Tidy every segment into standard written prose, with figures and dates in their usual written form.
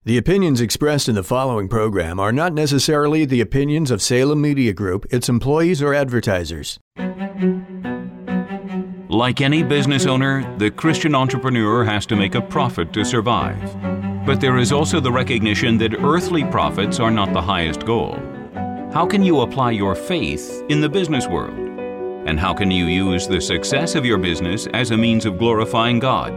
The opinions expressed in the following program are not necessarily the opinions of Salem Media Group, its employees, or advertisers. Like any business owner, the Christian entrepreneur has to make a profit to survive. But there is also the recognition that earthly profits are not the highest goal. How can you apply your faith in the business world? And how can you use the success of your business as a means of glorifying God?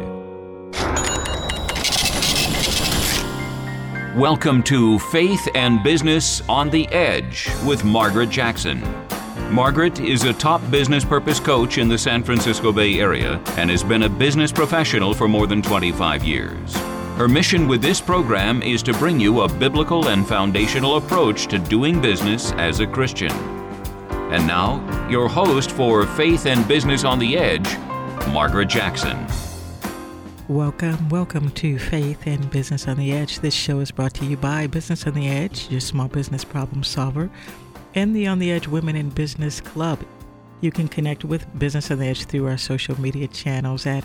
Welcome to Faith and Business on the Edge with Margaret Jackson. Margaret is a top business purpose coach in the San Francisco Bay Area and has been a business professional for more than 25 years. Her mission with this program is to bring you a biblical and foundational approach to doing business as a Christian. And now, your host for Faith and Business on the Edge, Margaret Jackson. Welcome to Faith and Business on the Edge. This show is brought to you by Business on the Edge, your small business problem solver, and the On the Edge Women in Business Club. You can connect with Business on the Edge through our social media channels at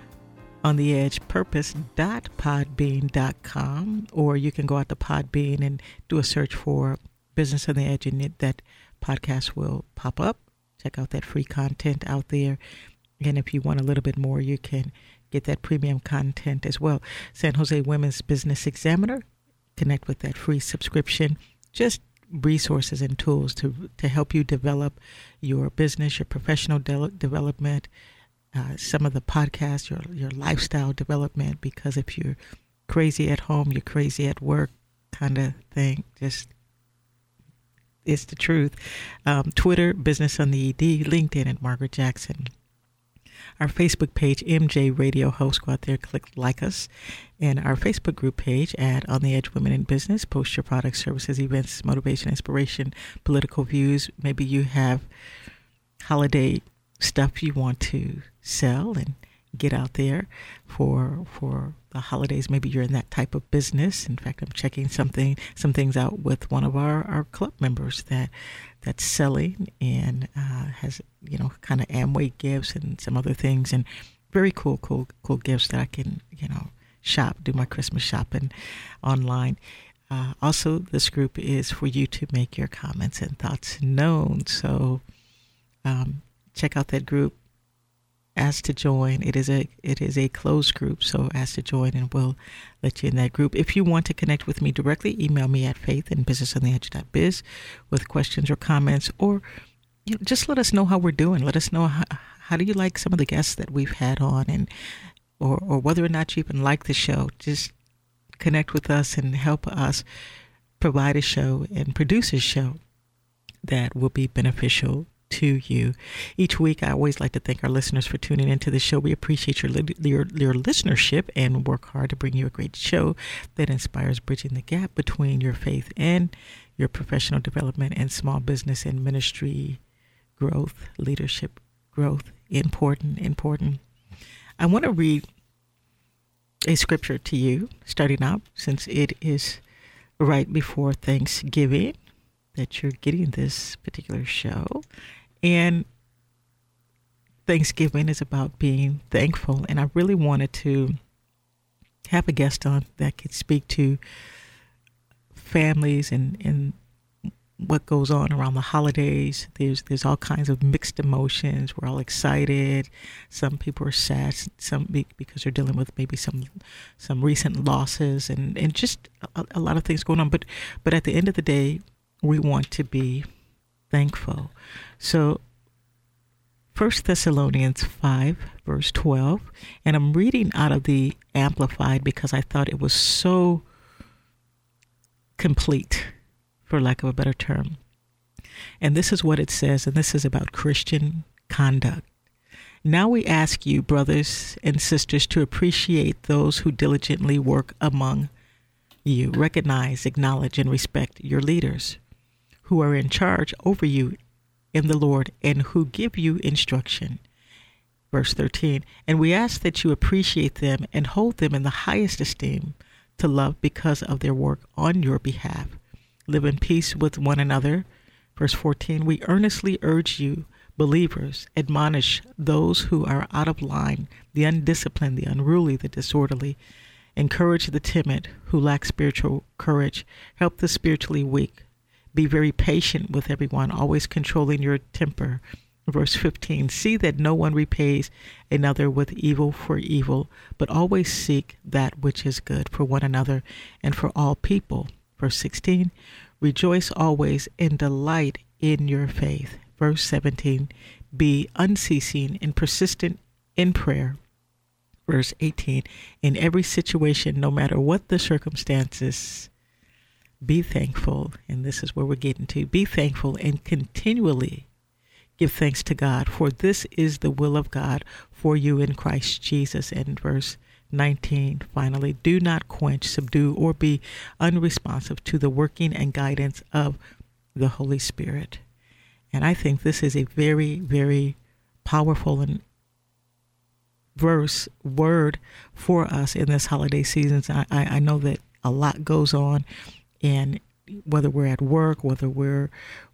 ontheedgepurpose.podbean.com, or you can go out to Podbean and do a search for Business on the Edge, and that podcast will pop up. Check out that free content out there. And if you want a little bit more, you can get that premium content as well. San Jose Women's Business Examiner. Connect with that free subscription. Just resources and tools to help you develop your business, your professional development, some of the podcasts, your lifestyle development. Because if you're crazy at home, you're crazy at work kind of thing. Just, it's the truth. Twitter, Business on the ED, LinkedIn at Margaret Jackson. Our Facebook page, MJ Radio Host. Go out there, click like us. And our Facebook group page at On the Edge Women in Business. Post your products, services, events, motivation, inspiration, political views. Maybe you have holiday stuff you want to sell and get out there for the holidays. Maybe you're in that type of business. In fact, I'm checking some things out with one of our club members that's selling and has, kind of Amway gifts and some other things, and very cool gifts that I can, shop, do my Christmas shopping online. Also, this group is for you to make your comments and thoughts known. So check out that group. Ask to join. It is a closed group, so ask to join and we'll let you in that group. If you want to connect with me directly, email me at faithandbusinessontheedge.biz with questions or comments, or just let us know how we're doing. Let us know how do you like some of the guests that we've had on, and or whether or not you even like the show. Just connect with us and help us provide a show and produce a show that will be beneficial to you. Each week, I always like to thank our listeners for tuning into the show. We appreciate your listenership and work hard to bring you a great show that inspires bridging the gap between your faith and your professional development and small business and ministry growth, leadership growth. Important. I want to read a scripture to you, starting out, since it is right before Thanksgiving that you're getting this particular show. And Thanksgiving is about being thankful. And I really wanted to have a guest on that could speak to families and what goes on around the holidays. There's all kinds of mixed emotions. We're all excited. Some people are sad, some because they're dealing with maybe some recent losses and just a lot of things going on. But at the end of the day, we want to be thankful. So 1 Thessalonians 5, verse 12, and I'm reading out of the Amplified because I thought it was so complete, for lack of a better term. And this is what it says, and this is about Christian conduct. Now we ask you, brothers and sisters, to appreciate those who diligently work among you. Recognize, acknowledge, and respect your leaders who are in charge over you in the Lord and who give you instruction. Verse 13, and we ask that you appreciate them and hold them in the highest esteem to love because of their work on your behalf. Live in peace with one another. Verse 14, we earnestly urge you, believers, admonish those who are out of line, the undisciplined, the unruly, the disorderly, Encourage the timid who lack spiritual courage. Help the spiritually weak. Be very patient with everyone, always controlling your temper. Verse 15, see that no one repays another with evil for evil, but always seek that which is good for one another and for all people. Verse 16, rejoice always and delight in your faith. Verse 17, be unceasing and persistent in prayer. Verse 18, in every situation, no matter what the circumstances, be thankful. And this is where we're getting to. Be thankful and continually give thanks to God, for this is the will of God for you in Christ Jesus. And verse 19, finally, do not quench, subdue, or be unresponsive to the working and guidance of the Holy Spirit. And I think this is a very, very powerful and word for us in this holiday season. I know that a lot goes on, and whether we're at work, whether we're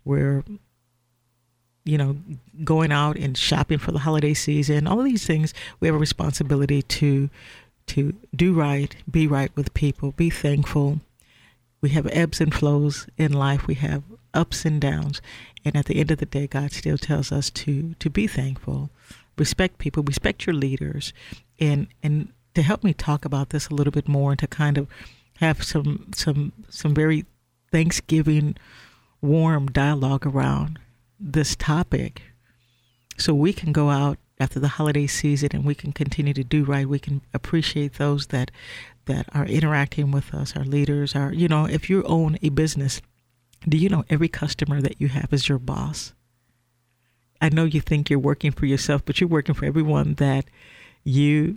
going out and shopping for the holiday season, all of these things, we have a responsibility to do right, be right with people, be thankful. We have ebbs and flows in life. We have ups and downs. And at the end of the day, God still tells us to be thankful, respect people, respect your leaders. And to help me talk about this a little bit more and to kind of have some very Thanksgiving warm dialogue around this topic, so we can go out after the holiday season and we can continue to do right. We can appreciate those that are interacting with us, our leaders, if you own a business, do you know every customer that you have is your boss? I know you think you're working for yourself, but you're working for everyone that you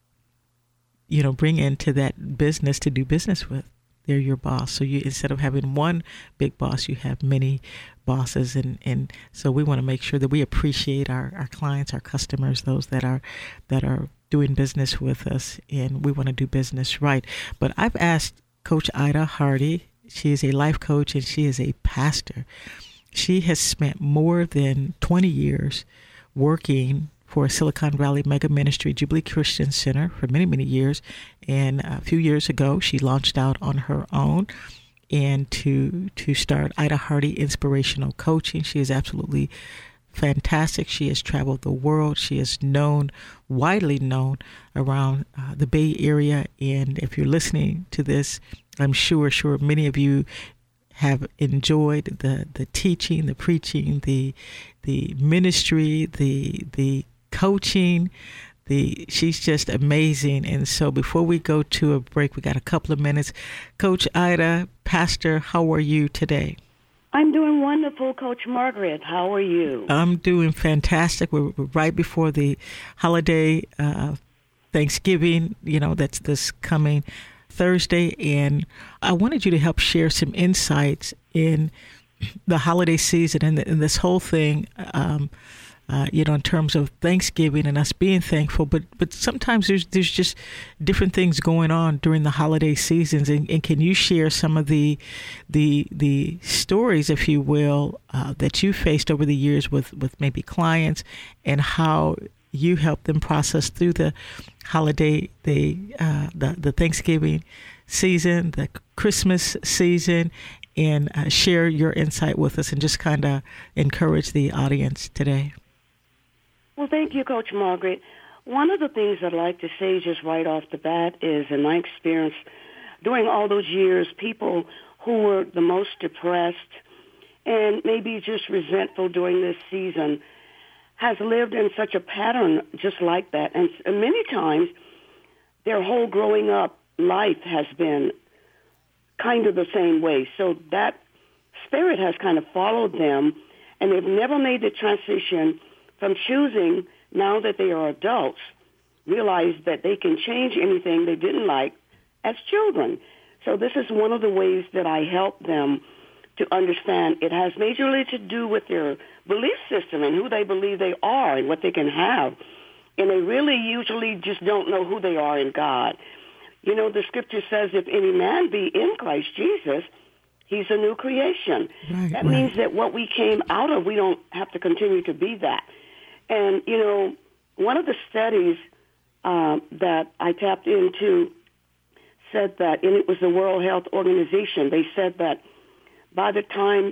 bring into that business to do business with. They're your boss. So you, instead of having one big boss, you have many bosses. And so we want to make sure that we appreciate our clients, our customers, those that are doing business with us, and we want to do business right. But I've asked Coach Ida Hardy. She is a life coach and she is a pastor. She has spent more than 20 years working for Silicon Valley Mega Ministry Jubilee Christian Center for many, many years. And a few years ago, she launched out on her own and to start Ida Hardy Inspirational Coaching. She is absolutely fantastic. She has traveled the world. She is widely known around the Bay Area. And if you're listening to this, I'm sure many of you have enjoyed the teaching, the preaching, the ministry, the coaching. She's just amazing. And so before we go to a break, we got a couple of minutes. Coach Ida, Pastor, how are you today? I'm doing wonderful, Coach Margaret. How are you? I'm doing fantastic. We're right before the holiday, Thanksgiving, that's this coming Thursday. And I wanted you to help share some insights in the holiday season and this whole thing, in terms of Thanksgiving and us being thankful. But sometimes there's just different things going on during the holiday seasons. And can you share some of the stories, if you will, that you faced over the years with maybe clients, and how you help them process through the holiday, the Thanksgiving season, the Christmas season, and share your insight with us and just kind of encourage the audience today? Well, thank you, Coach Margaret. One of the things I'd like to say just right off the bat is, in my experience, during all those years, people who were the most depressed and maybe just resentful during this season has lived in such a pattern just like that. And many times, their whole growing up life has been kind of the same way. So that spirit has kind of followed them, and they've never made the transition from choosing, now that they are adults, realize that they can change anything they didn't like as children. So this is one of the ways that I help them to understand. It has majorly to do with their belief system and who they believe they are and what they can have. And they really usually just don't know who they are in God. The scripture says, if any man be in Christ Jesus, he's a new creation. That means that what we came out of, we don't have to continue to be that. And, one of the studies that I tapped into said that, and it was the World Health Organization. They said that by the time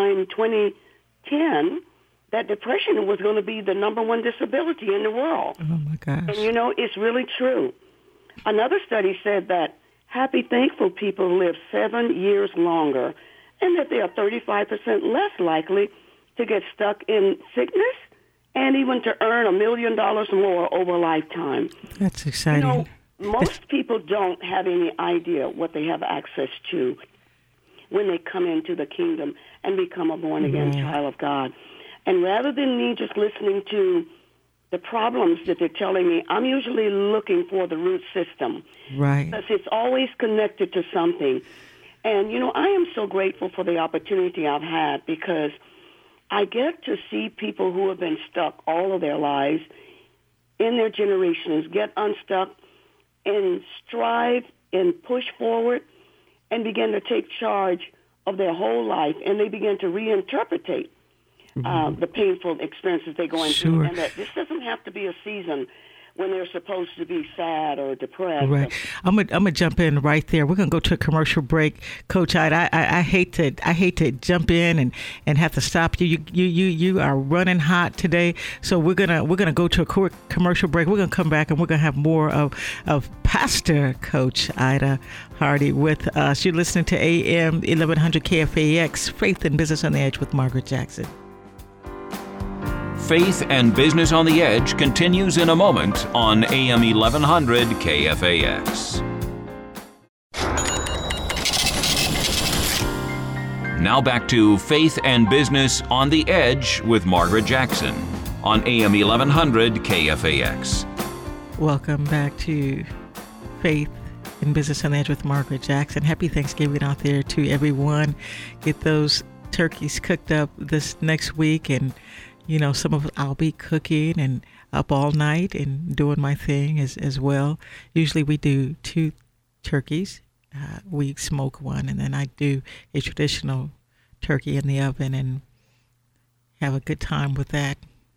2010, that depression was going to be the number one disability in the world. Oh my gosh! And it's really true. Another study said that happy, thankful people live 7 years longer, and that they are 35% less likely to get stuck in sickness and even to earn $1 million more over a lifetime. That's exciting. Most people don't have any idea what they have access to when they come into the kingdom and become a born-again child of God. And rather than me just listening to the problems that they're telling me, I'm usually looking for the root system. Right. Because it's always connected to something. And, I am so grateful for the opportunity I've had because I get to see people who have been stuck all of their lives in their generations get unstuck and strive and push forward and begin to take charge of their whole life, and they begin to reinterpretate the painful experiences they're going through, and that this doesn't have to be a season when they're supposed to be sad or depressed. Right. I'm gonna jump in right there. We're gonna go to a commercial break, Coach Ida. I hate to jump in and have to stop you. You are running hot today, so we're gonna go to a quick commercial break. We're gonna come back and we're gonna have more of Pastor Coach Ida Hardy with us. You're listening to AM 1100 KFAX, Faith and Business on the Edge with Margaret Jackson. Faith and Business on the Edge continues in a moment on AM 1100 KFAX. Now back to Faith and Business on the Edge with Margaret Jackson on AM 1100 KFAX. Welcome back to Faith and Business on the Edge with Margaret Jackson. Happy Thanksgiving out there to everyone. Get those turkeys cooked up this next week, and some of I'll be cooking and up all night and doing my thing as well. Usually we do 2 turkeys. We smoke one, and then I do a traditional turkey in the oven and have a good time with that.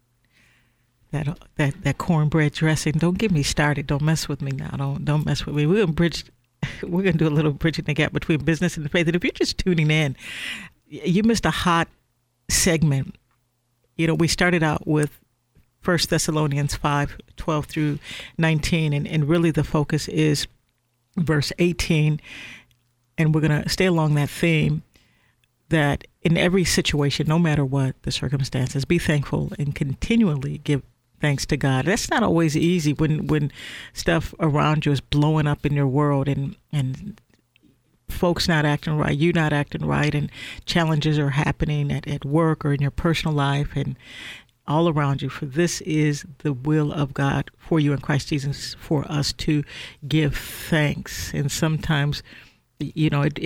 That cornbread dressing. Don't get me started. Don't mess with me now. Don't mess with me. We're gonna do a little bridging the gap between business and faith. And if you're just tuning in, you missed a hot segment. We started out with 1 Thessalonians 5:12 through 19, and really the focus is verse 18, and we're going to stay along that theme, that in every situation, no matter what the circumstances, be thankful and continually give thanks to God. That's not always easy when stuff around you is blowing up in your world and folks not acting right, you not acting right, and challenges are happening at work or in your personal life and all around you. For this is the will of God for you in Christ Jesus, for us to give thanks. And sometimes, you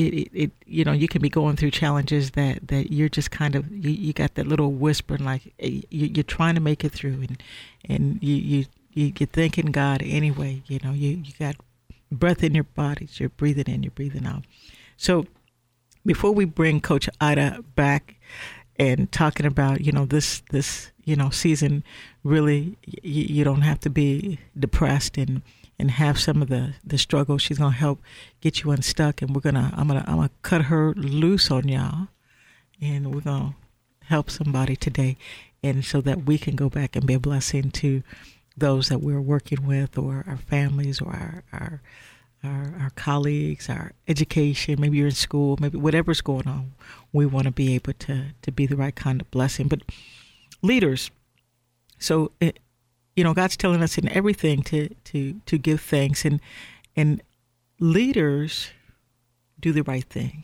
can be going through challenges that you're just kind of, you got that little whisper, like you're trying to make it through, and you're thanking God anyway. You got breath in your body, you're breathing in, you're breathing out. So before we bring Coach Ida back and talking about, this season, really, you don't have to be depressed and have some of the struggles. She's going to help get you unstuck, and I'm gonna cut her loose on y'all, and we're going to help somebody today, and so that we can go back and be a blessing to those that we're working with, or our families, or our colleagues, our education. Maybe you're in school, maybe whatever's going on, we want to be able to be the right kind of blessing. But leaders, so God's telling us in everything to give thanks, and leaders do the right thing.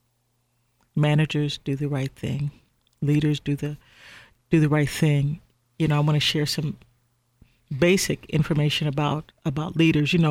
Managers do the right thing. Leaders do the right thing. I want to share some basic information about leaders. In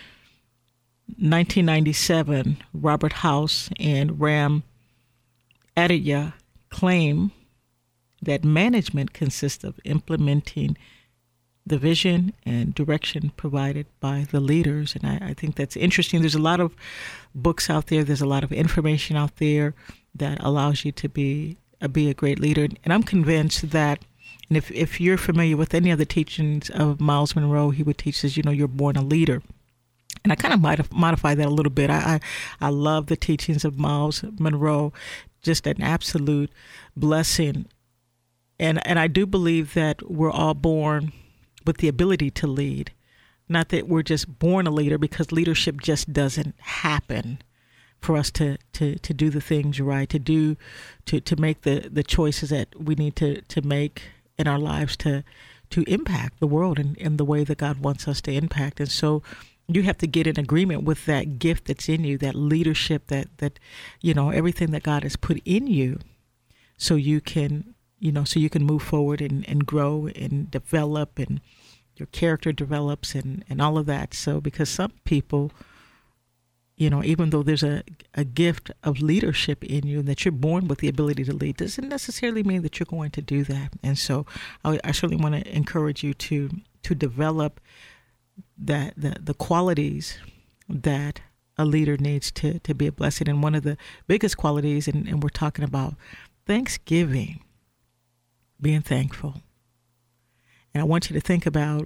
1997, Robert House and Ram Aditya claim that management consists of implementing the vision and direction provided by the leaders. And I think that's interesting. There's a lot of books out there. There's a lot of information out there that allows you to be a great leader. And I'm convinced that, and if you're familiar with any of the teachings of Miles Monroe, he would teach us, you're born a leader. And I kind of modify that a little bit. I love the teachings of Miles Monroe, just an absolute blessing. And I do believe that we're all born with the ability to lead. Not that we're just born a leader, because leadership just doesn't happen for us to do the things right, to make the choices that we need to make in our lives to impact the world in the way that God wants us to impact. And so you have to get in agreement with that gift that's in you, that leadership, that everything that God has put in you, so you can move forward and grow and develop, and your character develops and all of that. So because some people, even though there's a gift of leadership in you and that you're born with the ability to lead, doesn't necessarily mean that you're going to do that. And so I certainly want to encourage you to develop the qualities that a leader needs to be a blessing. And one of the biggest qualities, and we're talking about Thanksgiving, being thankful. And I want you to think about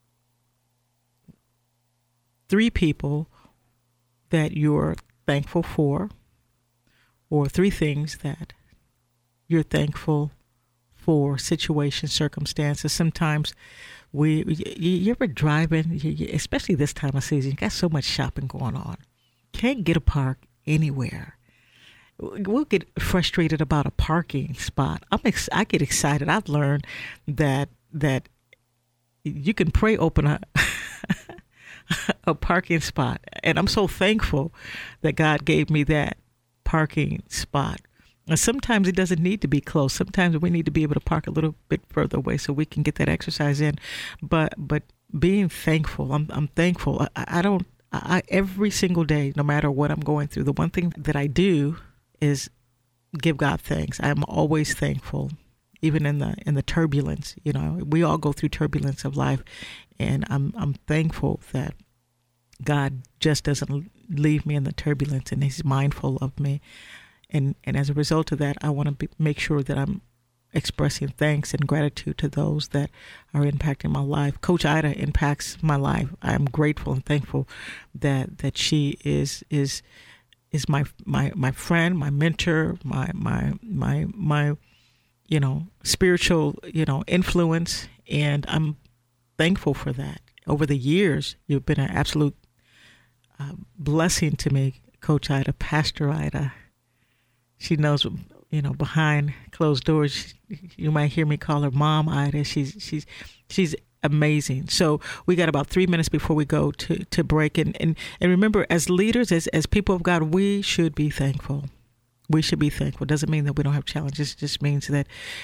3 people that you're thankful for, or 3 things that you're thankful for, situations, circumstances. Sometimes you ever driving, especially this time of season, you got so much shopping going on. Can't get a park anywhere. We'll get frustrated about a parking spot. I get excited. I've learned that you can pray open a parking spot, and I'm so thankful that God gave me that parking spot. And sometimes it doesn't need to be close. Sometimes we need to be able to park a little bit further away so we can get that exercise in. But being thankful, I'm thankful. I every single day, no matter what I'm going through, the one thing that I do is give God thanks. I'm always thankful, even in the turbulence. We all go through turbulence of life, and I'm thankful that God just doesn't leave me in the turbulence, and He's mindful of me. And as a result of that, I want to make sure that I'm expressing thanks and gratitude to those that are impacting my life. Coach Ida impacts my life. I am grateful and thankful that she is my friend, my mentor, my spiritual influence, and I'm thankful for that. Over the years, you've been an absolute blessing to me, Coach Ida, Pastor Ida. She knows, behind closed doors, you might hear me call her Mom Ida. She's amazing. So we got about 3 minutes before we go to break. And remember, as leaders, as people of God, we should be thankful. We should be thankful. Doesn't mean that we don't have challenges. It just means that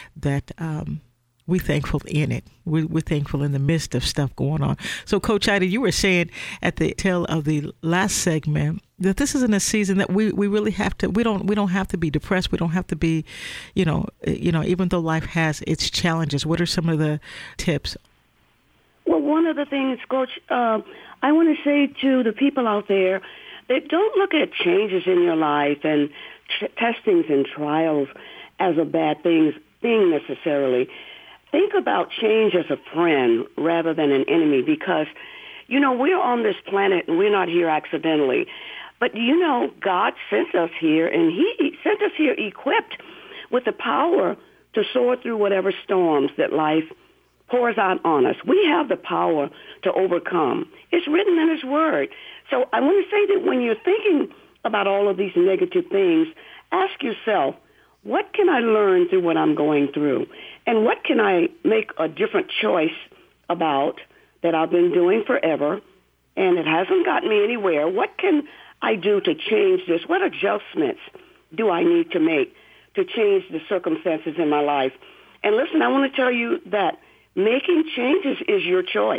we're thankful in it. We're thankful in the midst of stuff going on. So, Coach Ida, you were saying at the tail of the last segment that this isn't a season that we really have to. We don't have to be depressed. We don't have to be, even though life has its challenges. What are some of the tips? Well, one of the things, Coach, I want to say to the people out there that don't look at changes in your life and testings and trials as a bad thing necessarily. Think about change as a friend rather than an enemy, because, we're on this planet and we're not here accidentally. But, God sent us here, and He sent us here equipped with the power to soar through whatever storms that life pours out on us. We have the power to overcome. It's written in His Word. So I want to say that when you're thinking about all of these negative things, ask yourself, what can I learn through what I'm going through? And what can I make a different choice about that I've been doing forever and it hasn't gotten me anywhere? What can I do to change this? What adjustments do I need to make to change the circumstances in my life? And listen, I want to tell you that making changes is your choice.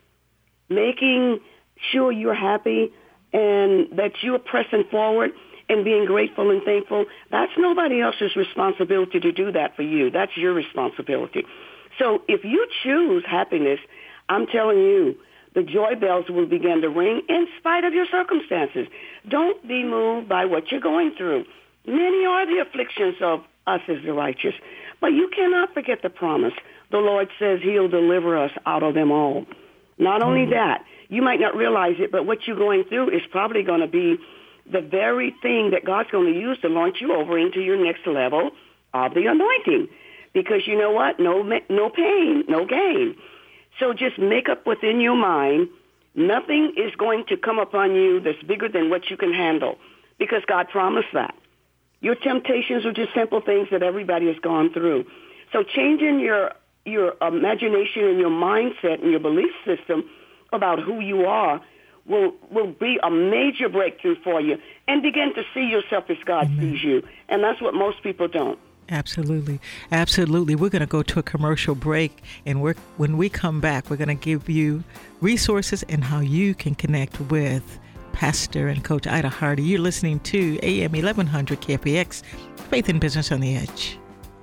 Making sure you're happy and that you're pressing forward and being grateful and thankful, that's nobody else's responsibility to do that for you. That's your responsibility. So if you choose happiness, I'm telling you, the joy bells will begin to ring in spite of your circumstances. Don't be moved by what you're going through. Many are the afflictions of us as the righteous, but you cannot forget the promise. The Lord says He'll deliver us out of them all. Not only that, you might not realize it, but what you're going through is probably going to be the very thing that God's going to use to launch you over into your next level of the anointing. Because you know what? No pain, no gain. So just make up within your mind, nothing is going to come upon you that's bigger than what you can handle, because God promised that. Your temptations are just simple things that everybody has gone through. So changing your imagination and your mindset and your belief system about who you are will be a major breakthrough for you, and begin to see yourself as God sees you. And that's what most people don't. Absolutely. Absolutely. We're going to go to a commercial break, and when we come back, we're going to give you resources and how you can connect with Pastor and Coach Ida Hardy. You're listening to AM 1100 KFAX, Faith and Business on the Edge.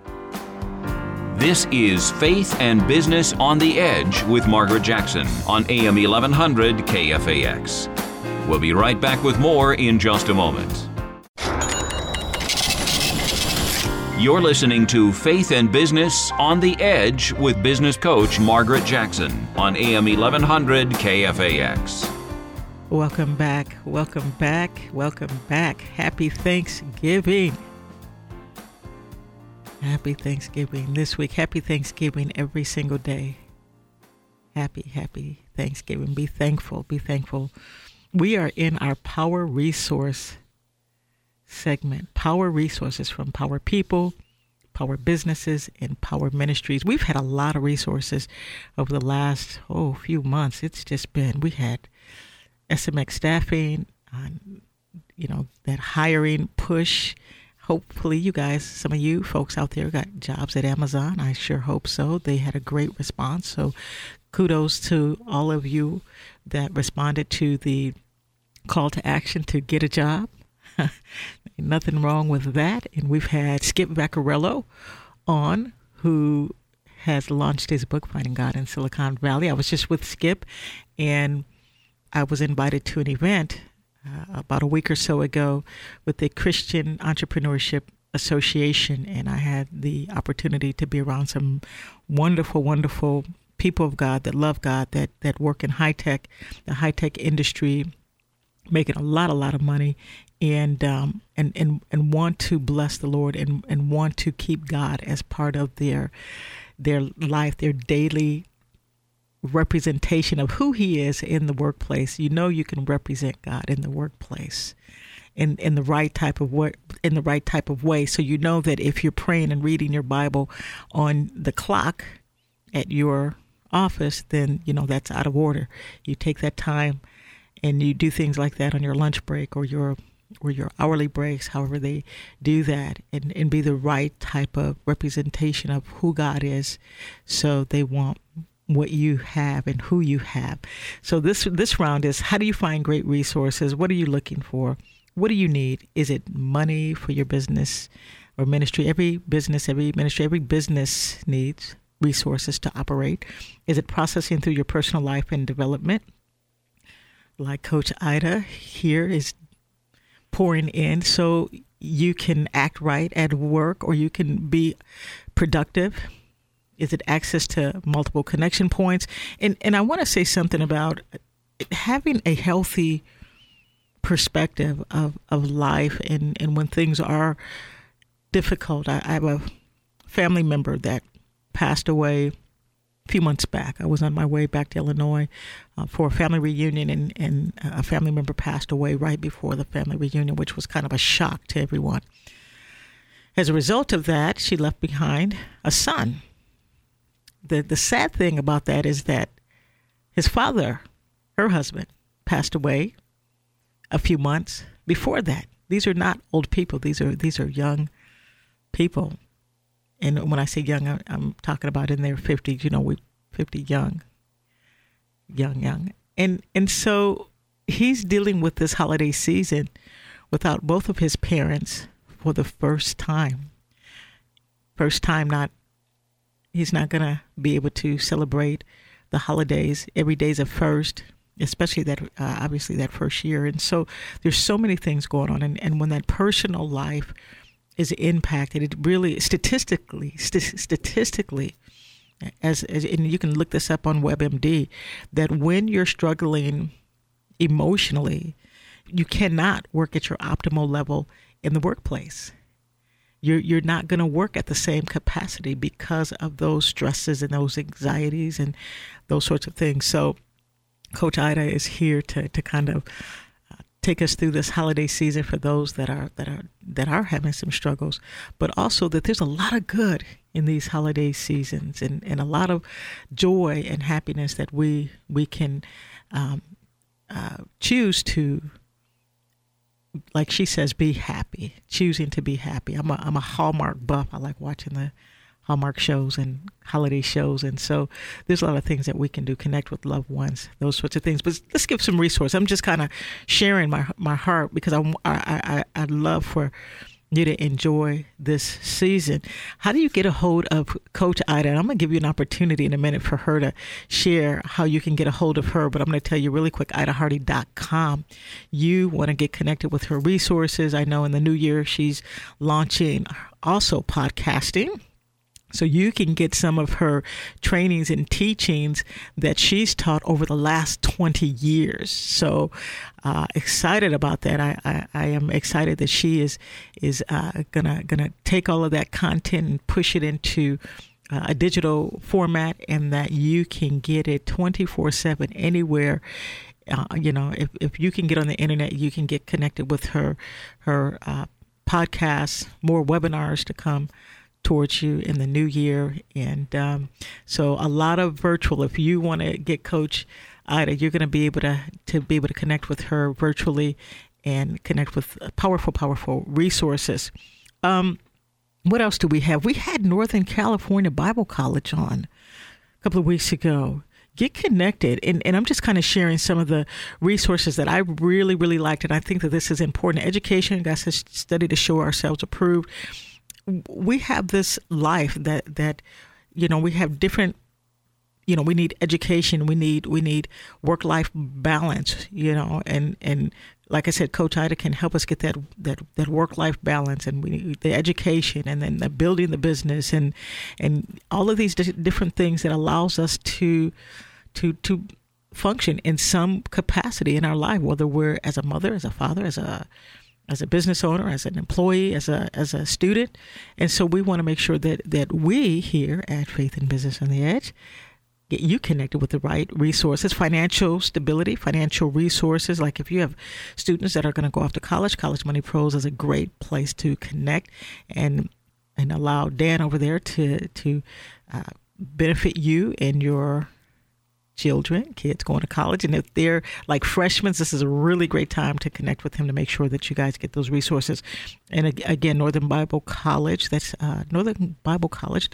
This is Faith and Business on the Edge with Margaret Jackson on AM 1100 KFAX. We'll be right back with more in just a moment. You're listening to Faith and Business on the Edge with business coach Margaret Jackson on AM 1100 KFAX. Welcome back. Welcome back. Welcome back. Happy Thanksgiving. Happy Thanksgiving this week. Happy Thanksgiving every single day. Happy Thanksgiving. Be thankful. Be thankful. We are in our Power Resource segment. Power resources from Power People, Power Businesses, and Power Ministries. We've had a lot of resources over the last few months. It's just been, we had SMX staffing, that hiring push. Hopefully you guys, some of you folks out there got jobs at Amazon. I sure hope so. They had a great response. So kudos to all of you that responded to the call to action to get a job. Nothing wrong with that. And we've had Skip Vaccarello on, who has launched his book, Finding God in Silicon Valley. I was just with Skip, and I was invited to an event about a week or so ago with the Christian Entrepreneurship Association, and I had the opportunity to be around some wonderful, wonderful people of God that love God, that work in the high-tech industry, making a lot of money, and want to bless the Lord and want to keep God as part of their life, their daily representation of who He is in the workplace. You know, you can represent God in the workplace in the right type of way. So you know that if you're praying and reading your Bible on the clock at your office, then you know that's out of order. You take that time and you do things like that on your lunch break or your hourly breaks, however they do that, and be the right type of representation of who God is, so they want what you have and who you have. So this round is, how do you find great resources? What are you looking for? What do you need? Is it money for your business or ministry? Every business, every ministry, every business needs resources to operate. Is it processing through your personal life and development? Like Coach Ida here is pouring in so you can act right at work or you can be productive. Is it access to multiple connection points? And I want to say something about having a healthy perspective of life and when things are difficult. I have a family member that passed away a few months back. I was on my way back to Illinois for a family reunion, and a family member passed away right before the family reunion, which was kind of a shock to everyone. As a result of that, she left behind a son. The sad thing about that is that his father, her husband, passed away a few months before that. These are not old people. These are young people. And when I say young, I'm talking about in their 50s. You know, we 50 young. And so he's dealing with this holiday season without both of his parents for the first time. He's not going to be able to celebrate the holidays. Every day's a first, especially that obviously that first year. And so there's so many things going on. And when that personal life is impacted, it really statistically, and you can look this up on WebMD, that when you're struggling emotionally, you cannot work at your optimal level in the workplace. You're not going to work at the same capacity because of those stresses and those anxieties and those sorts of things. So Coach Ida is here to kind of take us through this holiday season for those that are having some struggles, but also that there's a lot of good in these holiday seasons and a lot of joy and happiness that we can choose to, like she says, be happy, choosing to be happy. I'm a Hallmark buff. I like watching the Hallmark shows and holiday shows. And so there's a lot of things that we can do, connect with loved ones, those sorts of things. But let's give some resources. I'm just kind of sharing my heart because I'd love for you to enjoy this season. How do you get a hold of Coach Ida? And I'm going to give you an opportunity in a minute for her to share how you can get a hold of her. But I'm going to tell you really quick, IdaHardy.com. You want to get connected with her resources. I know in the new year she's launching also podcasting. So you can get some of her trainings and teachings that she's taught over the last 20 years. So excited about that. I am excited that she is gonna take all of that content and push it into a digital format, and that you can get it 24/7 anywhere. If you can get on the internet, you can get connected with her podcasts, more webinars to come towards you in the new year. And so a lot of virtual. If you want to get Coach Ida, you're going to be able to connect with her virtually and connect with powerful resources. What else do we have? We had Northern California Bible College on a couple of weeks ago. Get connected. And I'm just kind of sharing some of the resources that I really, really liked. And I think that this is important. Education, God says, study to show ourselves approved. We have this life that we have different, we need education, we need work-life balance, and like I said, Coach Ida can help us get that work-life balance, and we need the education, and then the building the business, and all of these different things that allows us to function in some capacity in our life, whether we're as a mother, as a father, as a business owner, as an employee, as a student. And so we want to make sure that we here at Faith and Business on the Edge get you connected with the right resources, financial stability, financial resources. Like if you have students that are going to go off to college, College Money Pros is a great place to connect and allow Dan over there to benefit you and your kids going to college. And if they're like freshmen, this is a really great time to connect with him to make sure that you guys get those resources. And again, Northern Bible College, that's Northern Bible College,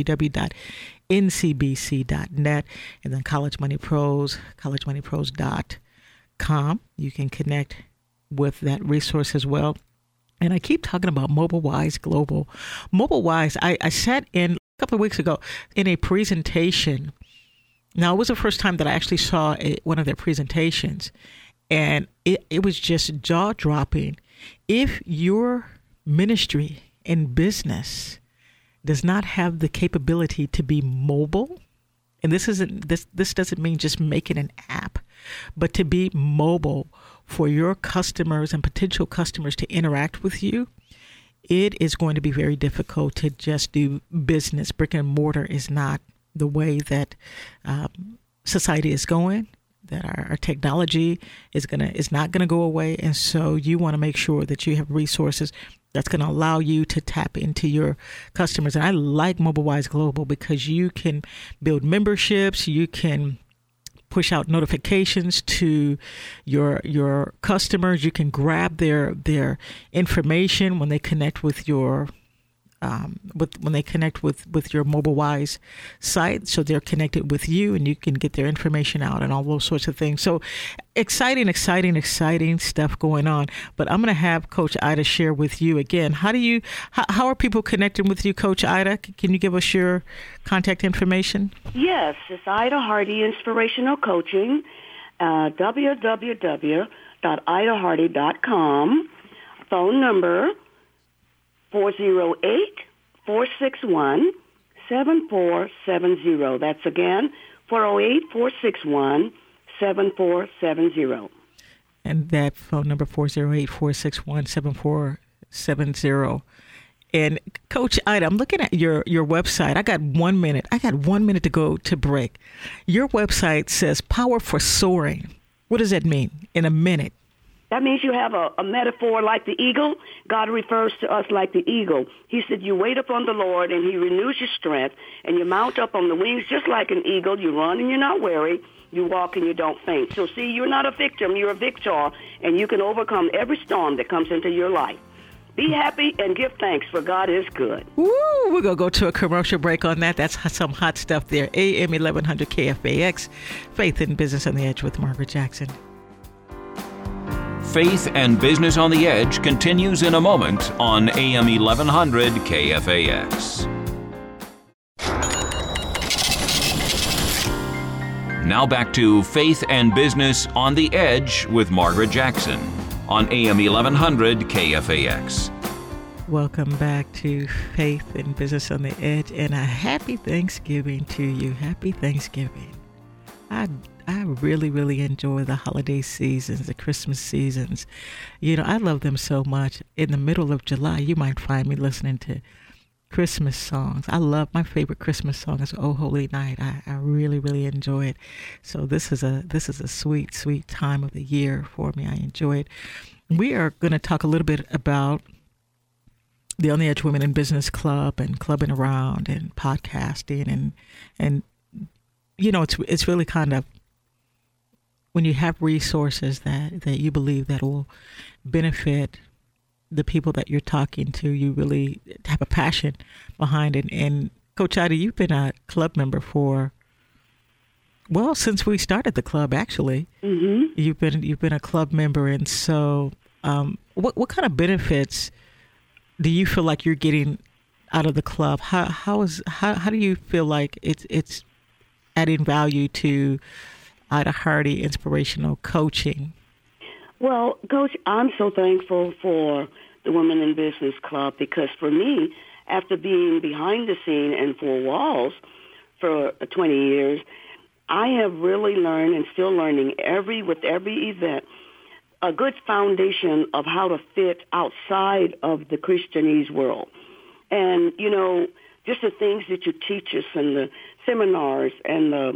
www.ncbc.net. And then College Money Pros, collegemoneypros.com. You can connect with that resource as well. And I keep talking about MobileWise Global. MobileWise, I sat in a couple of weeks ago in a presentation. Now, it was the first time that I actually saw one of their presentations, and it was just jaw-dropping. If your ministry and business does not have the capability to be mobile, and this doesn't mean just making an app, but to be mobile for your customers and potential customers to interact with you, it is going to be very difficult to just do business. Brick and mortar is not the way that society is going, that our technology is not gonna go away. And so you want to make sure that you have resources that's going to allow you to tap into your customers. And I like MobileWise Global because you can build memberships, you can push out notifications to your customers, you can grab their information when they connect with your when they connect with your MobileWise site, so they're connected with you and you can get their information out and all those sorts of things. So exciting stuff going on. But I'm going to have Coach Ida share with you again. How are people connecting with you, Coach Ida? Can you give us your contact information? Yes, it's Ida Hardy Inspirational Coaching, www.idahardy.com. Phone number 408-461-7655. 408-461-7470. That's again, 408-461-7470. And that phone number, 408-461-7470. And Coach Ida, I'm looking at your website. I got 1 minute. I got 1 minute to go to break. Your website says power for soaring. What does that mean in a minute? That means you have a metaphor like the eagle. God refers to us like the eagle. He said you wait upon the Lord and he renews your strength, and you mount up on the wings just like an eagle. You run and you're not weary. You walk and you don't faint. So see, you're not a victim. You're a victor, and you can overcome every storm that comes into your life. Be happy and give thanks, for God is good. Woo! We're going to go to a commercial break on that. That's some hot stuff there. AM 1100 KFAX, Faith and Business on the Edge with Margaret Jackson. Faith and Business on the Edge continues in a moment on AM 1100 KFAX. Now back to Faith and Business on the Edge with Margaret Jackson on AM 1100 KFAX. Welcome back to Faith and Business on the Edge, and a happy Thanksgiving to you. Happy Thanksgiving. I really, really enjoy the holiday seasons, the Christmas seasons. You know, I love them so much. In the middle of July, you might find me listening to Christmas songs. I love, my favorite Christmas song is "Oh Holy Night." I really, really enjoy it. So this is a sweet, sweet time of the year for me. I enjoy it. We are going to talk a little bit about the On the Edge Women in Business Club and clubbing around and podcasting and you know, it's really kind of when you have resources that you believe that will benefit the people that you're talking to, you really have a passion behind it. And Coach Ida, you've been a club member since we started the club, actually. Mm-hmm. You've been a club member, and so what kind of benefits do you feel like you're getting out of the club? How do you feel like it's adding value to Ida Hardy Inspirational Coaching? Well, Coach, I'm so thankful for the Women in Business Club, because for me, after being behind the scene and four walls for 20 years, I have really learned and still learning with every event a good foundation of how to fit outside of the Christianese world. And, you know, just the things that you teach us and the seminars and the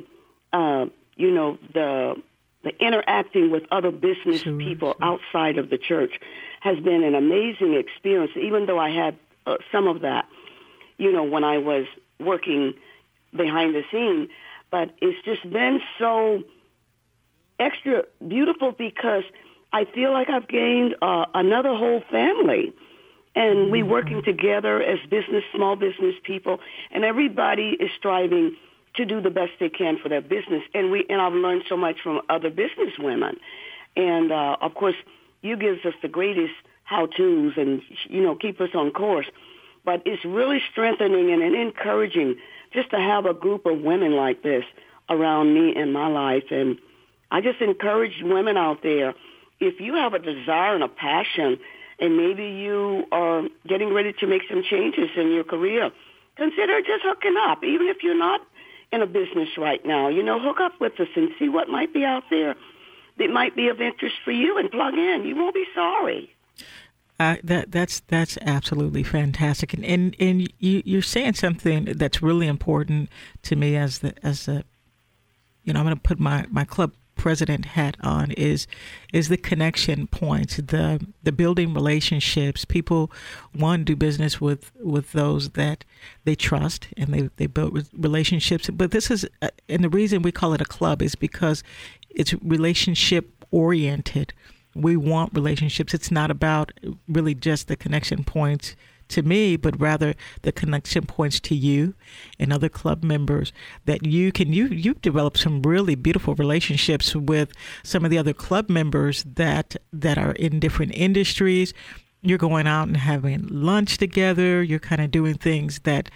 interacting with other business people outside of the church has been an amazing experience, even though I had some of that, you know, when I was working behind the scene. But it's just been so extra beautiful because I feel like I've gained another whole family. And we working together as small business people, and everybody is striving to do the best they can for their business. And I've learned so much from other business women. And, of course, you gives us the greatest how-tos and, you know, keep us on course. But it's really strengthening and encouraging just to have a group of women like this around me in my life. And I just encourage women out there, if you have a desire and a passion, and maybe you are getting ready to make some changes in your career, consider just hooking up, even if you're not in a business right now. You know, hook up with us and see what might be out there that might be of interest for you and plug in. You won't be sorry. That's absolutely fantastic, and you're saying something that's really important to me as a you know, I'm going to put my club president hat on is the connection points, the building relationships. People do business with those that they trust, and they build relationships. But this is and the reason we call it a club is because it's relationship oriented. We want relationships. It's not about really just the connection points to me, but rather the connection points to you and other club members that you've developed some really beautiful relationships with some of the other club members that are in different industries. You're going out and having lunch together. You're kind of doing things that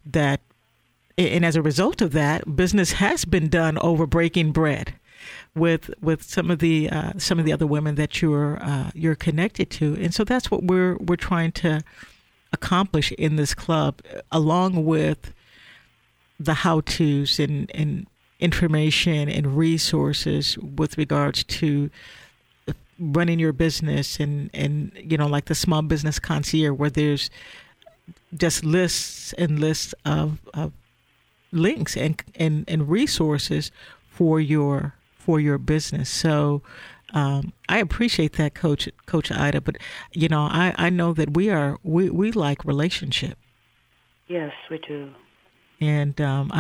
and as a result of that, business has been done over breaking bread with some of the other women that you're connected to. And so that's what we're trying to accomplish in this club, along with the how-tos and information and resources with regards to running your business and like the Small Business Concierge, where there's just lists and lists of links and resources for your business. So I appreciate that, Coach Ida. But I know that we like relationship. Yes, we do. And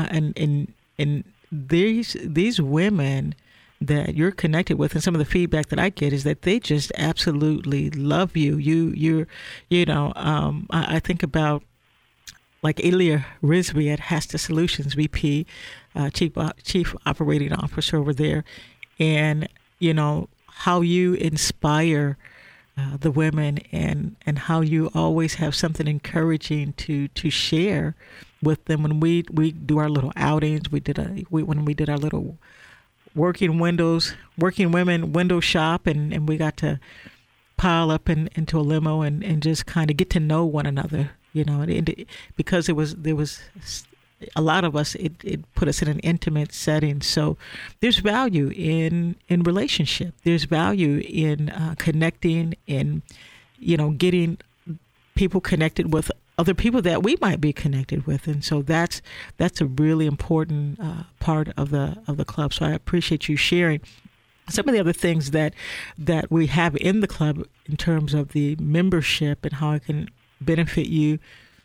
and these women that you're connected with, and some of the feedback that I get is that they just absolutely love you. I think about like Elia Rizvi at Hasta Solutions, VP, Chief Operating Officer over there, and how you inspire the women and how you always have something encouraging to share with them. When we do our little outings, when we did our little working women window shop, and we got to pile up into a limo and just kind of get to know one another, because there was a lot of us, it put us in an intimate setting. So there's value in relationship. There's value in connecting and, getting people connected with other people that we might be connected with. And so that's a really important part of the club. So I appreciate you sharing some of the other things that we have in the club in terms of the membership and how it can benefit you.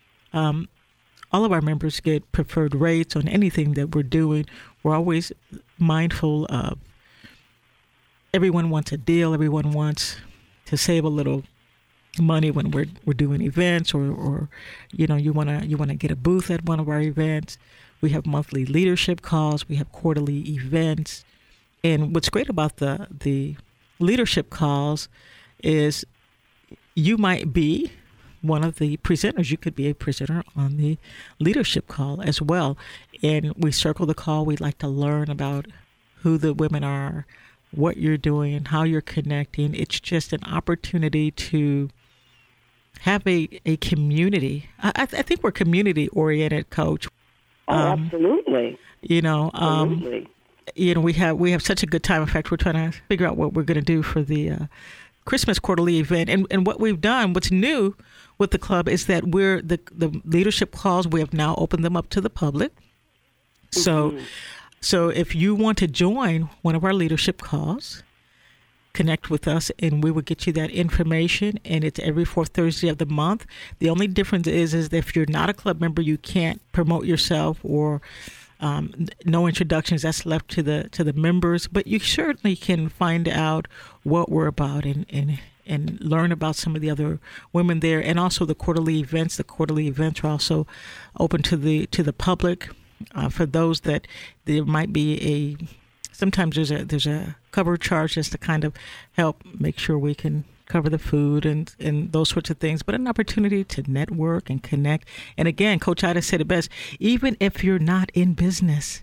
All of our members get preferred rates on anything that we're doing. We're always mindful of everyone wants a deal. Everyone wants to save a little money when we're doing events, or you want to get a booth at one of our events. We have monthly leadership calls. We have quarterly events. And what's great about the leadership calls is you might be one of the presenters. You could be a presenter on the leadership call as well. And we circle the call. We'd like to learn about who the women are, what you're doing, how you're connecting. It's just an opportunity to have a community. I think we're community-oriented, Coach. Absolutely. Absolutely. We have such a good time. In fact, we're trying to figure out what we're going to do for the Christmas quarterly event. And what we've done, what's new with the club, is that we're the leadership calls, we have now opened them up to the public. Mm-hmm. So if you want to join one of our leadership calls, connect with us and we will get you that information. And it's every fourth Thursday of the month. The only difference is that if you're not a club member, you can't promote yourself or no introductions. That's left to the members, but you certainly can find out what we're about and learn about some of the other women there, and also the quarterly events. The quarterly events are also open to the public. For those that there might be sometimes there's a cover charge just to kind of help make sure we can cover the food and those sorts of things, but an opportunity to network and connect. And again, Coach Ida said it best, even if you're not in business,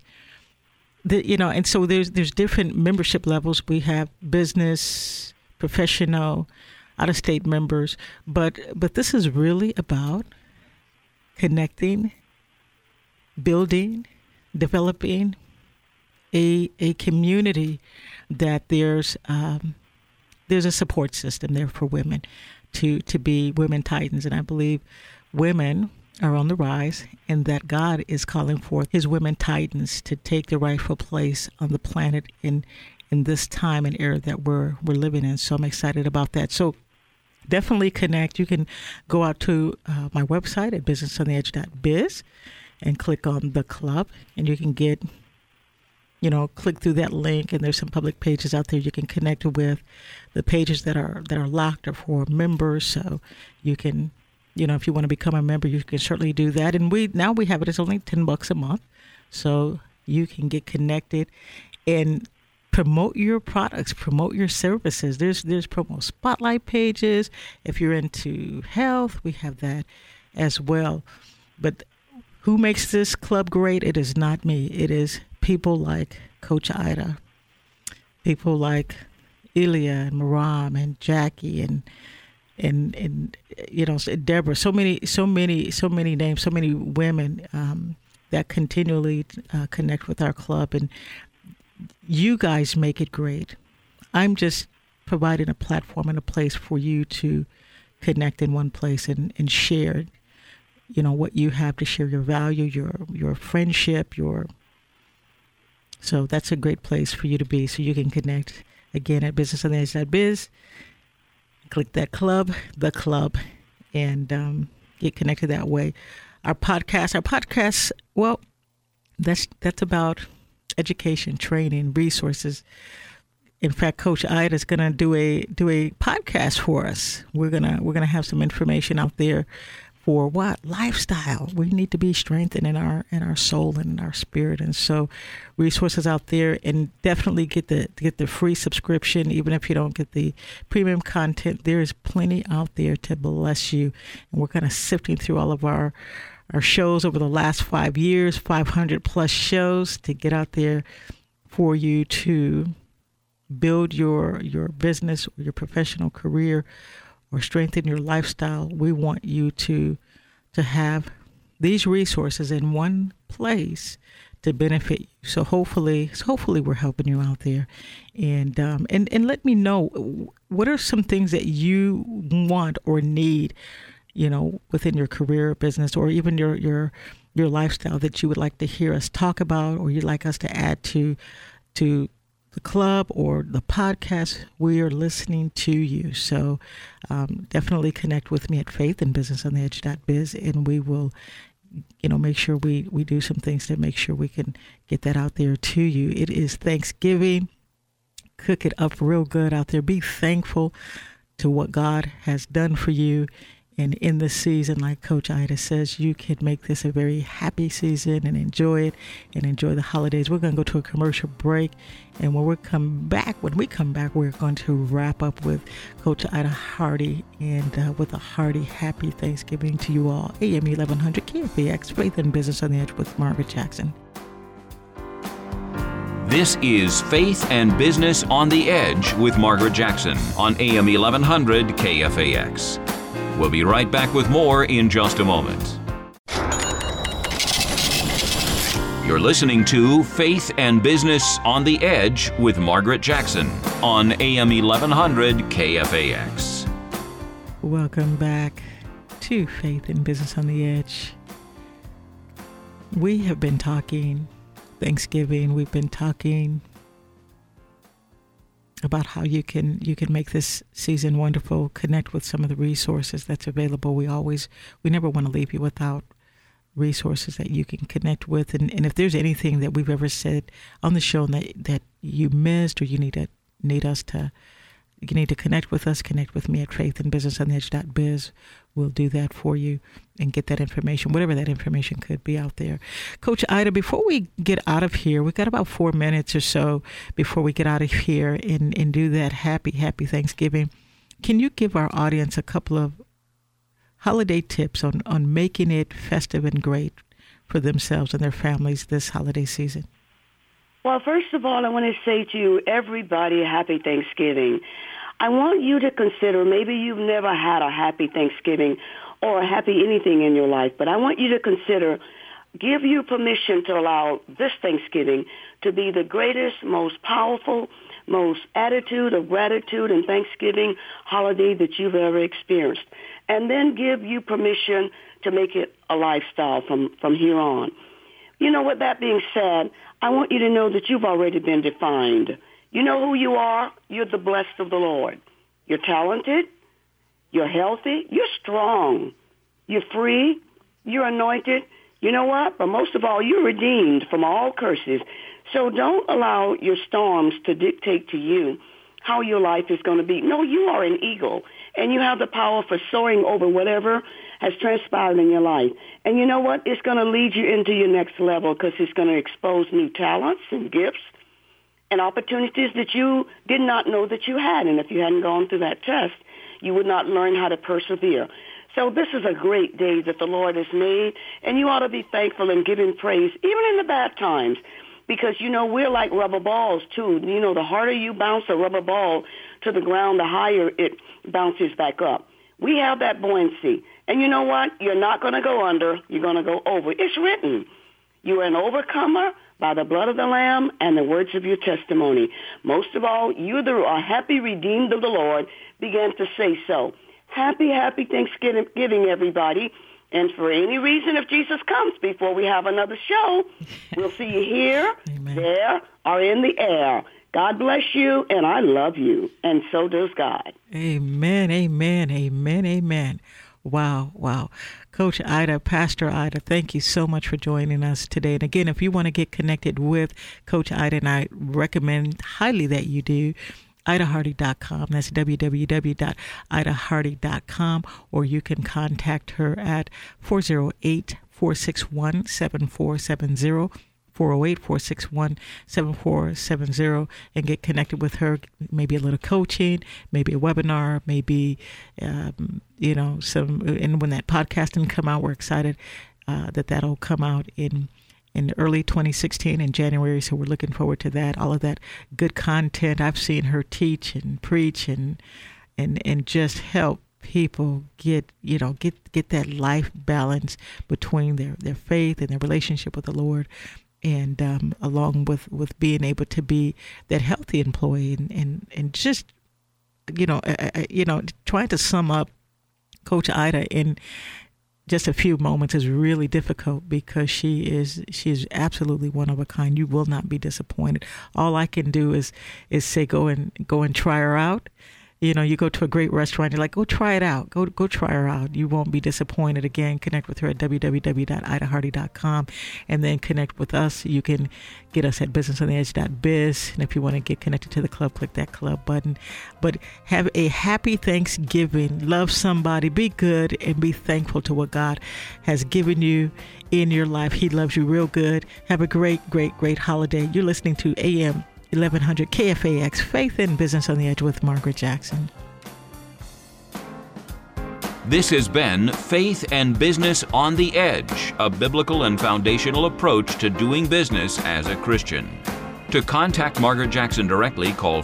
and so there's different membership levels. We have business, professional, out-of-state members, but this is really about connecting, building, developing a community that there's a support system there for women to be women titans. And I believe women are on the rise, and that God is calling forth his women titans to take the rightful place on the planet in this time and era that we're living in. So I'm excited about that. So definitely connect. You can go out to my website at businessontheedge.biz and click on the club, and you can get, click through that link, and there's some public pages out there you can connect with. The pages that are locked are for members, so you can, if you want to become a member, you can certainly do that. And we have it. It's only $10 a month, so you can get connected and promote your products, promote your services. There's promo spotlight pages. If you're into health, we have that as well. But who makes this club great? It is not me. It is people like Coach Ida, people like Elia and Maram and Jackie and Deborah. So many names, so many women that continually connect with our club, and you guys make it great. I'm just providing a platform and a place for you to connect in one place and share, what you have to share, your value, your friendship, so that's a great place for you to be. So you can connect again at businessontheedge.biz. Click that club, and get connected that way. Our podcast, well, that's about education, training, resources. In fact, Coach Ida is going to do a podcast for us. We're gonna have some information out there for what lifestyle. We need to be strengthened in our soul and in our spirit, and so resources out there. And definitely get the free subscription, even if you don't get the premium content. There is plenty out there to bless you, and we're kind of sifting through all of our shows over the last 5 years, 500 plus shows, to get out there for you to build your business or your professional career or strengthen your lifestyle. We want you to have these resources in one place to benefit you. So hopefully we're helping you out there. And let me know, what are some things that you want or need, within your career, business, or even your lifestyle, that you would like to hear us talk about, or you'd like us to add to the club or the podcast. We are listening to you. So definitely connect with me at faithandbusinessontheedge.biz, and we will, make sure we do some things to make sure we can get that out there to you. It is Thanksgiving. Cook it up real good out there. Be thankful to what God has done for you. And in this season, like Coach Ida says, you can make this a very happy season and enjoy it and enjoy the holidays. We're going to go to a commercial break. And when we come back, we're going to wrap up with Coach Ida Hardy, and with a hearty, happy Thanksgiving to you all. AM 1100 KFAX, Faith and Business on the Edge with Margaret Jackson. This is Faith and Business on the Edge with Margaret Jackson on AM 1100 KFAX. We'll be right back with more in just a moment. You're listening to Faith and Business on the Edge with Margaret Jackson on AM 1100 KFAX. Welcome back to Faith and Business on the Edge. We have been talking Thanksgiving. We've been talking about how you can make this season wonderful, connect with some of the resources that's available. We never want to leave you without resources that you can connect with. And if there's anything that we've ever said on the show that you missed, or you need to connect with us, connect with me at faithandbusinessontheedge.biz. We'll do that for you and get that information, whatever that information could be out there. Coach Ida, before we get out of here, we've got about 4 minutes or so before we get out of here and do that happy Thanksgiving. Can you give our audience a couple of holiday tips on making it festive and great for themselves and their families this holiday season? Well, first of all, I want to say to you, everybody, happy Thanksgiving. I want you to consider, maybe you've never had a happy Thanksgiving or a happy anything in your life, but I want you to consider, give you permission to allow this Thanksgiving to be the greatest, most powerful, most attitude of gratitude and Thanksgiving holiday that you've ever experienced. And then give you permission to make it a lifestyle from here on. With that being said, I want you to know that you've already been defined. You know who you are? You're the blessed of the Lord. You're talented. You're healthy. You're strong. You're free. You're anointed. You know what? But most of all, you're redeemed from all curses. So don't allow your storms to dictate to you how your life is going to be. No, you are an eagle, and you have the power for soaring over whatever has transpired in your life. And you know what? It's going to lead you into your next level, because it's going to expose new talents and gifts and opportunities that you did not know that you had. And if you hadn't gone through that test, you would not learn how to persevere. So this is a great day that the Lord has made, and you ought to be thankful and give Him praise, even in the bad times, because, we're like rubber balls, too. The harder you bounce a rubber ball to the ground, the higher it bounces back up. We have that buoyancy. And you know what? You're not going to go under. You're going to go over. It's written. You are an overcomer by the blood of the Lamb and the words of your testimony. Most of all, you that are happy redeemed of the Lord began to say so. Happy Thanksgiving, everybody. And for any reason, if Jesus comes before we have another show, we'll see you here, there, or in the air. God bless you, and I love you, and so does God. Amen, amen, amen, amen. Wow, wow. Coach Ida, Pastor Ida, thank you so much for joining us today. And again, if you want to get connected with Coach Ida, and I recommend highly that you do, IdaHardy.com. That's www.IdaHardy.com, or you can contact her at 408-461-7470. 408-461-7470, and get connected with her. Maybe a little coaching, maybe a webinar, maybe, some, and when that podcast can come out, we're excited that'll come out in early 2016 in January. So we're looking forward to that. All of that good content. I've seen her teach and preach and just help people get that life balance between their faith and their relationship with the Lord. And along with being able to be that healthy employee and just, trying to sum up Coach Ida in just a few moments is really difficult, because she is absolutely one of a kind. You will not be disappointed. All I can do is say, go and try her out. You go to a great restaurant, you're like, go try it out. Go try her out. You won't be disappointed. Again, connect with her at www.IdaHardy.com, and then connect with us. You can get us at businessontheedge.biz. And if you want to get connected to the club, click that club button. But have a happy Thanksgiving. Love somebody. Be good and be thankful to what God has given you in your life. He loves you real good. Have a great, great, great holiday. You're listening to AM 1100 KFAX, Faith and Business on the Edge with Margaret Jackson. This has been Faith and Business on the Edge, a biblical and foundational approach to doing business as a Christian. To contact Margaret Jackson directly, call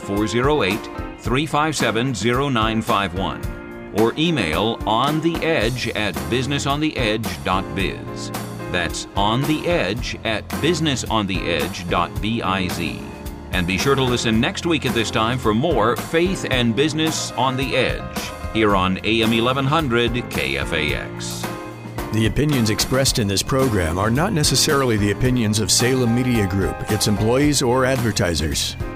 408-357-0951 or email ontheedge@businessontheedge.biz. That's ontheedge@businessontheedge.biz. And be sure to listen next week at this time for more Faith and Business on the Edge here on AM 1100 KFAX. The opinions expressed in this program are not necessarily the opinions of Salem Media Group, its employees, or advertisers.